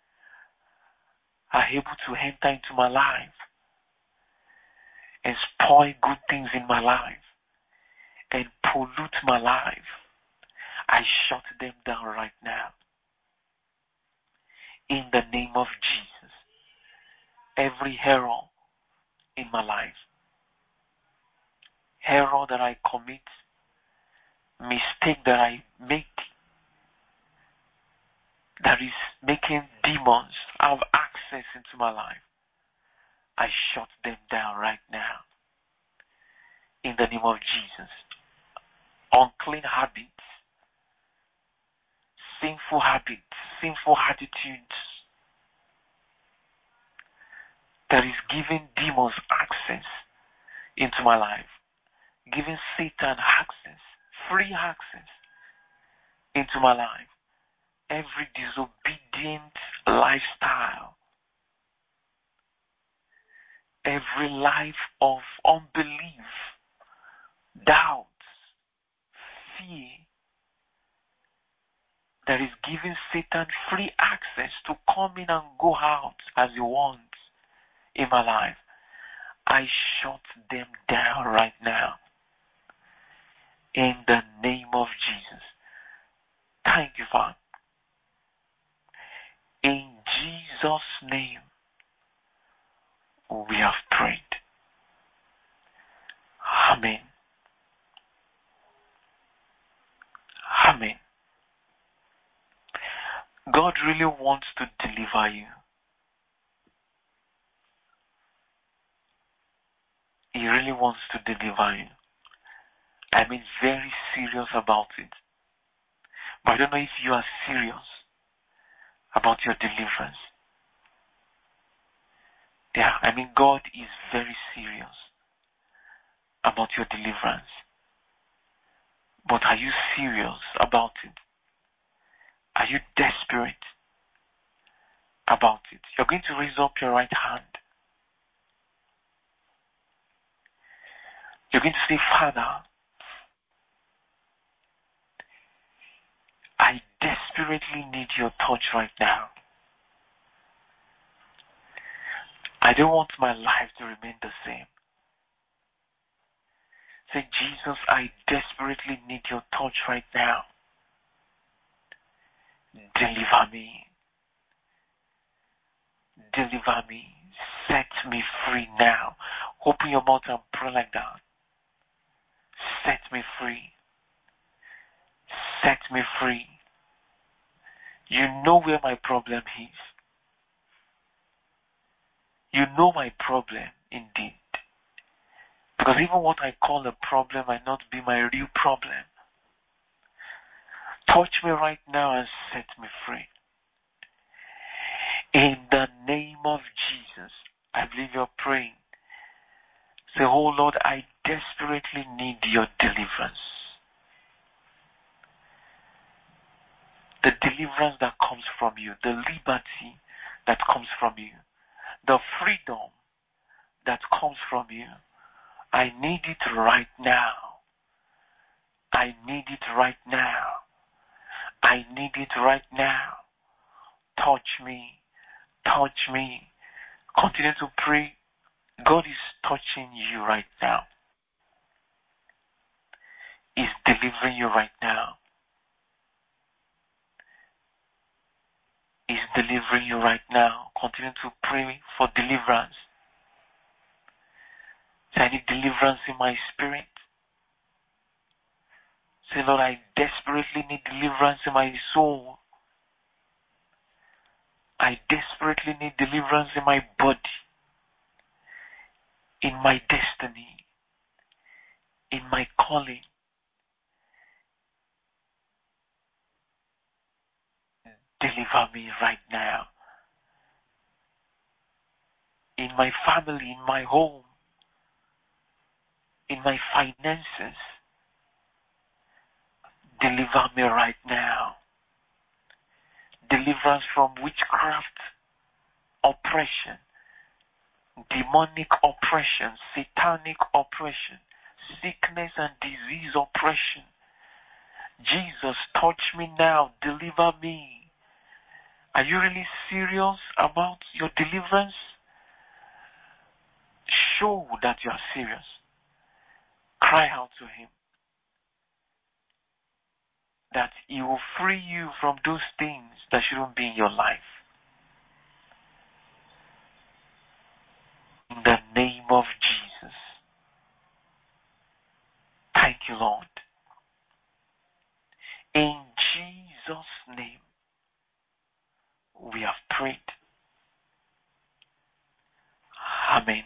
are able to enter into my life and spoil good things in my life and pollute my life, I shut them down right now in the name of Jesus. Every error in my life, error that I commit, mistake that I make, that is making demons have access into my life, I shut them down right now in the name of Jesus. Unclean habits, sinful attitudes that is giving demons access into my life, giving Satan access, free access into my life. Every disobedient lifestyle, every life of unbelief, doubt, fear, that is giving Satan free access to come in and go out as he wants in my life, I shut them down right now in the name of Jesus. Thank you, Father. In Jesus' name, we have prayed. Amen. Amen. God really wants to deliver you. He really wants to deliver you. I mean, very serious about it. But I don't know if you are serious about your deliverance. Yeah, I mean, God is very serious about your deliverance. But are you serious about it? Are you desperate about it? You're going to raise up your right hand. You're going to say, Father, I desperately need your touch right now. I don't want my life to remain the same. Say, Jesus, I desperately need your touch right now. Deliver me. Deliver me. Set me free now. Open your mouth and pray like that. Set me free. Set me free. You know where my problem is. You know my problem indeed. Because even what I call a problem might not be my real problem. Touch me right now and set me free. In the name of Jesus, I believe you're praying. Say, oh Lord, I desperately need your deliverance. The deliverance that comes from you, the liberty that comes from you, the freedom that comes from you. I need it right now. I need it right now. I need it right now. Touch me. Touch me. Continue to pray. God is touching you right now. He's delivering you right now. He's delivering you right now. Continue to pray for deliverance. Say, I need deliverance in my spirit. Say, Lord, I desperately need deliverance in my soul. I desperately need deliverance in my body, in my destiny, in my calling. Deliver me right now. In my family, in my home, in my finances. Deliver me right now. Deliverance from witchcraft, oppression, demonic oppression, satanic oppression, sickness and disease oppression. Jesus, touch me now. Deliver me. Are you really serious about your deliverance? Show that you are serious. Cry out to him that he will free you from those things that shouldn't be in your life. In the name of Jesus. Thank you, Lord. In Jesus' name, we have prayed. Amen.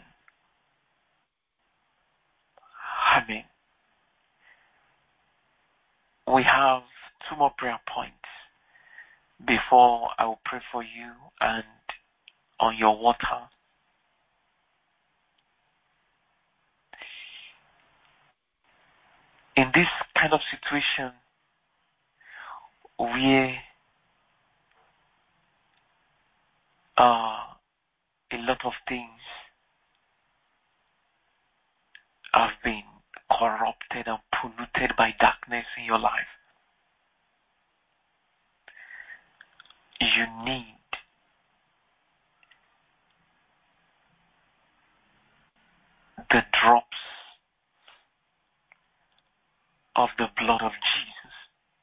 Amen. We have 2 more prayer points before I will pray for you and on your water. In this kind of situation where a lot of things have been corrupted and polluted by darkness in your life, you need the drops of the blood of Jesus.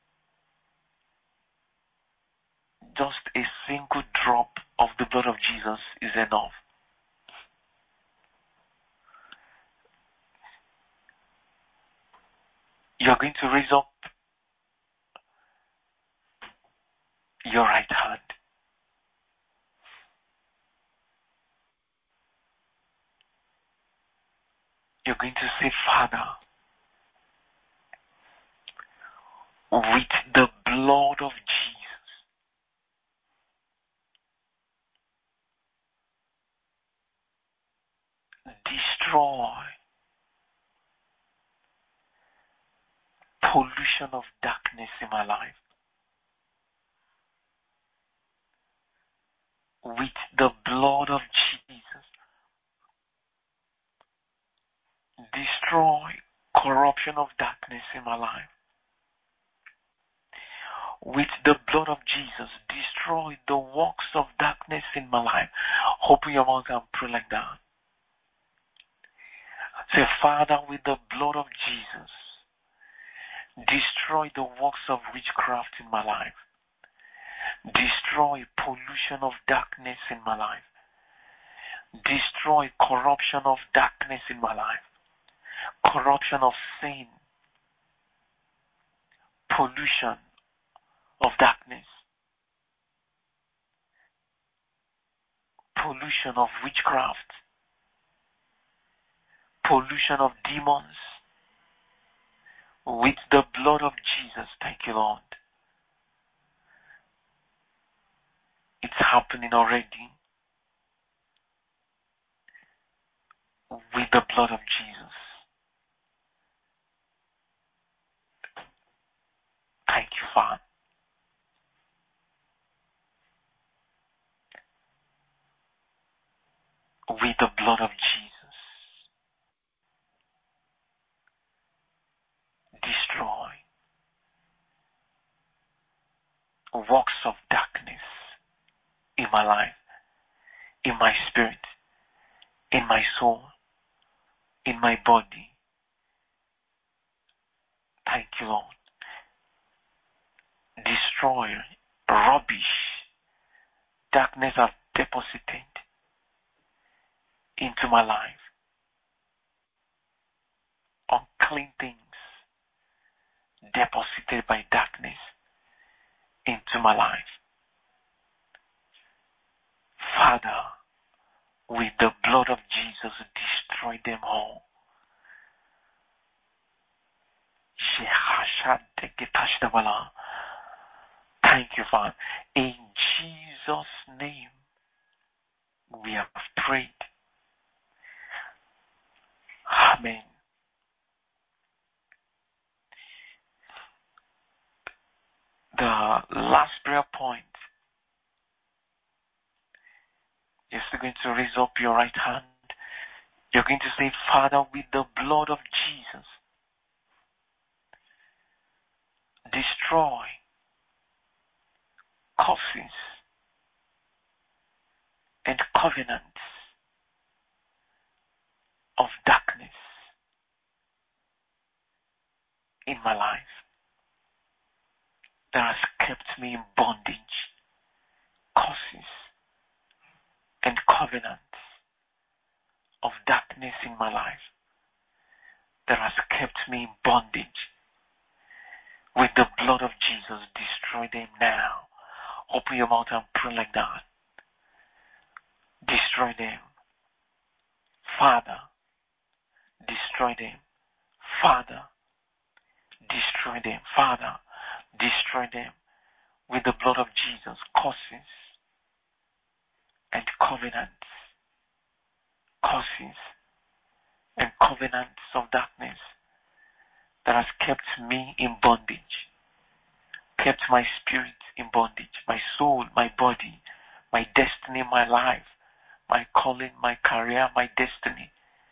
Just a single drop of the blood of Jesus is enough. You're going to raise up your right hand. You're going to say, Father, with the blood of Jesus, destroy pollution of darkness in my life. With the blood of Jesus, destroy corruption of darkness in my life. With the blood of Jesus, destroy the works of darkness in my life. Open your mouth and pray like that. Say, Father, with the blood of Jesus, destroy the works of witchcraft in my life. Destroy pollution of darkness in my life. Destroy corruption of darkness in my life. Corruption of sin. Pollution of darkness. Pollution of witchcraft. Pollution of demons. With the blood of Jesus. Thank you, Lord. It's happening already. With the blood of Jesus. Thank you, Father. With the blood of Jesus. Destroy works of darkness in my life, in my spirit, in my soul, in my body. Thank you, Lord. Destroy rubbish darkness has deposited into my life. Unclean things deposited by darkness into my life. Father, with the blood of Jesus, destroy them all. Thank you, Father. In Jesus' name, we have prayed. Amen. The last prayer point, you're still going to raise up your right hand. You're going to say, Father, with the blood of Jesus, destroy curses and covenants of darkness in my life that has kept me in bondage. Curses and covenants of darkness in my life that has kept me in bondage. With the blood of Jesus, destroy them now. Open your mouth and pray like that. Destroy them. Father, destroy them. Father, destroy them. Father, destroy them. With the blood of Jesus, curses and covenants. Curses and covenants of darkness that has kept me in bondage. Kept my spirit in bondage. My soul, my body, my destiny, my life, my calling, my career, my destiny,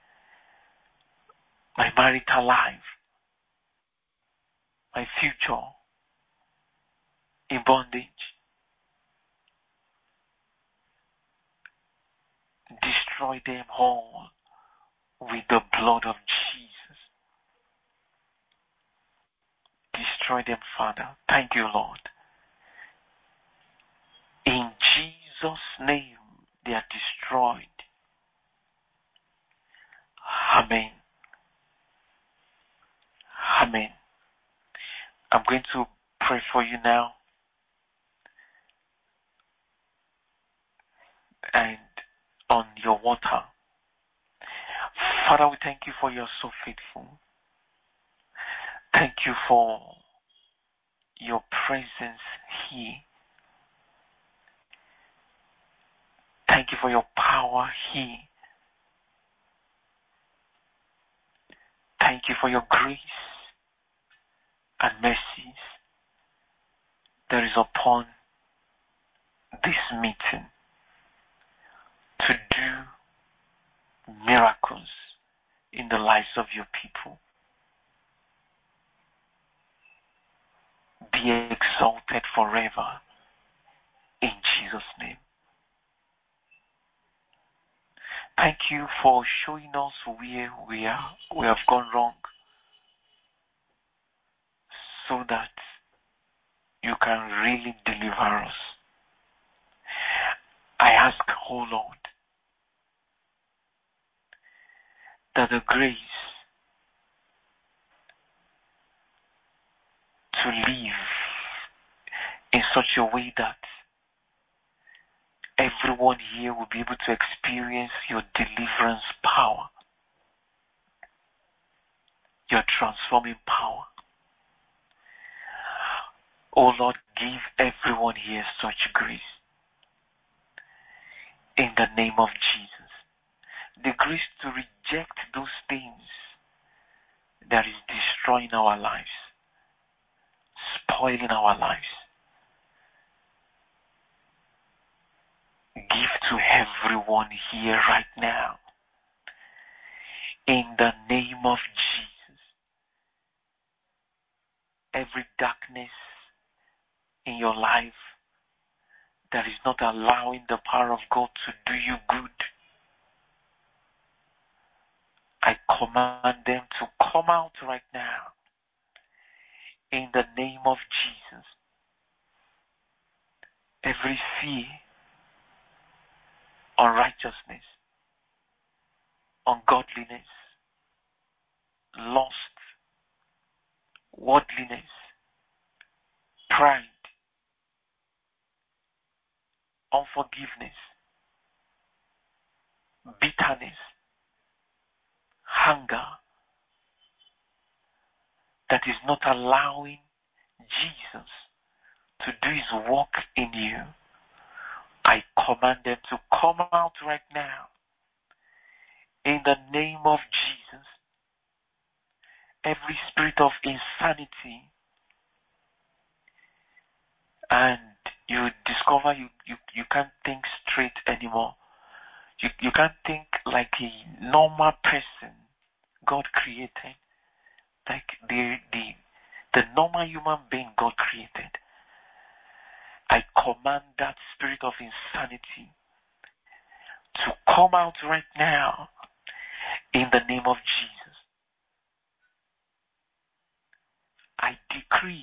my marital life, my future in bondage. Destroy them all with the blood of Jesus. Destroy them, Father. Thank you, Lord. In Jesus' name, they are destroyed. Amen. Amen. I'm going to pray for you now. And on your water. Father, we thank you for you're so faithful. Thank you for your presence here. Thank you for your power here. Thank you for your grace and mercies that is upon this meeting to do miracles in the lives of your people. Be exalted forever in Jesus' name. Thank you for showing us where we have gone wrong, so that you can really deliver us. I ask, oh Lord, that the grace to live in such a way that everyone here will be able to experience your deliverance power, your transforming power. Oh Lord, give everyone here such grace. In the name of Jesus. The grace to reject those things that is destroying our lives, spoiling our lives. Give to everyone here right now. In the name of Jesus. Every darkness in your life that is not allowing the power of God to do you good, I command them to come out right now. In the name of Jesus. Every fear, unrighteousness, ungodliness, lust, worldliness, pride, unforgiveness, bitterness, hunger, that is not allowing Jesus to do his work in you, I command them to come out right now. In the name of Jesus. Every spirit of insanity, and you discover you can't think straight anymore. You can't think like a normal person God created, like the normal human being God created. I command that spirit of insanity to come out right now in the name of Jesus. I decree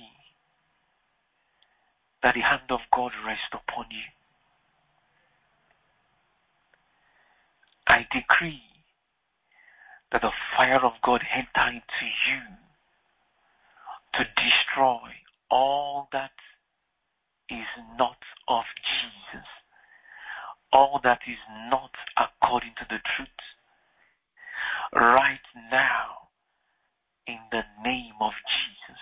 that the hand of God rest upon you. I decree that the fire of God enter into you to destroy all that is not of Jesus, all that is not according to the truth. Right now, in the name of Jesus.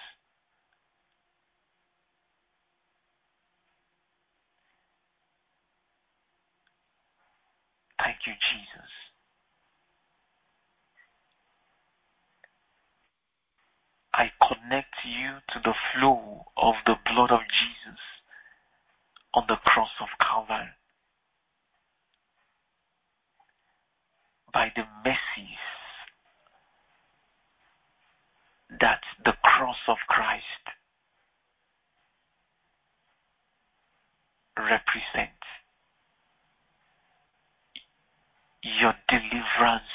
Thank you, Jesus. I connect you to the flow of the blood of Jesus on the cross of Calvary. By the mercies that the cross of Christ represents, your deliverance,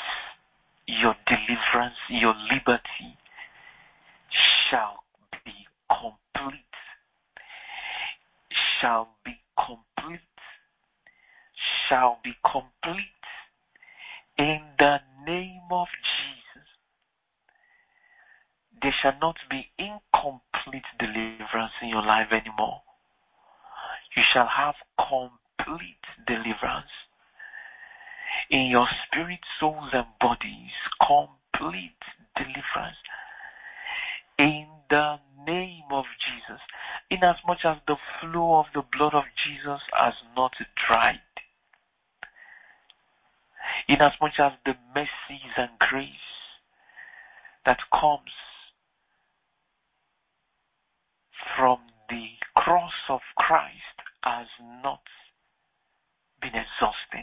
your liberty shall be complete, shall be complete, shall be complete in the name of Jesus. There shall not be incomplete deliverance in your life anymore. You shall have complete deliverance in your spirit, souls, and bodies. Complete deliverance in the name of Jesus. Inasmuch as the flow of the blood of Jesus has not dried, inasmuch as the mercies and grace that comes from the cross of Christ has not been exhausted,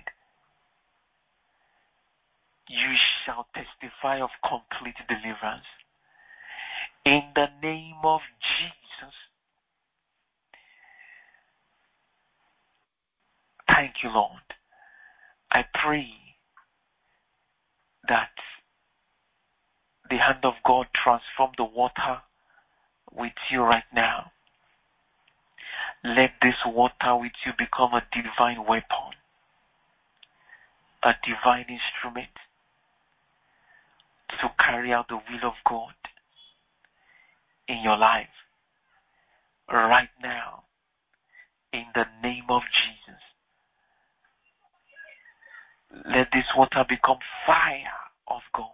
you shall testify of complete deliverance. In the name of Jesus. Thank you, Lord. I pray that the hand of God transform the water with you right now. Let this water with you become a divine weapon, a divine instrument to carry out the will of God in your life right now, in the name of Jesus. Let this water become fire of God.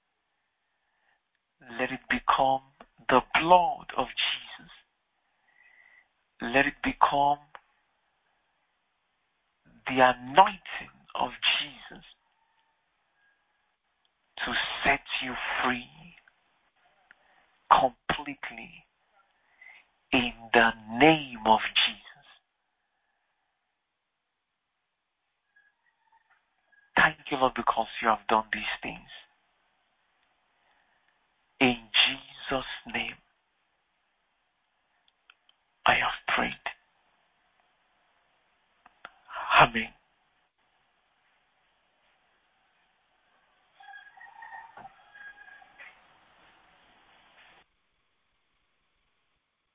Let it become the blood of Jesus. Let it become the anointing of Jesus to set you free completely in the name of Jesus. Thank you, Lord, because you have done these things.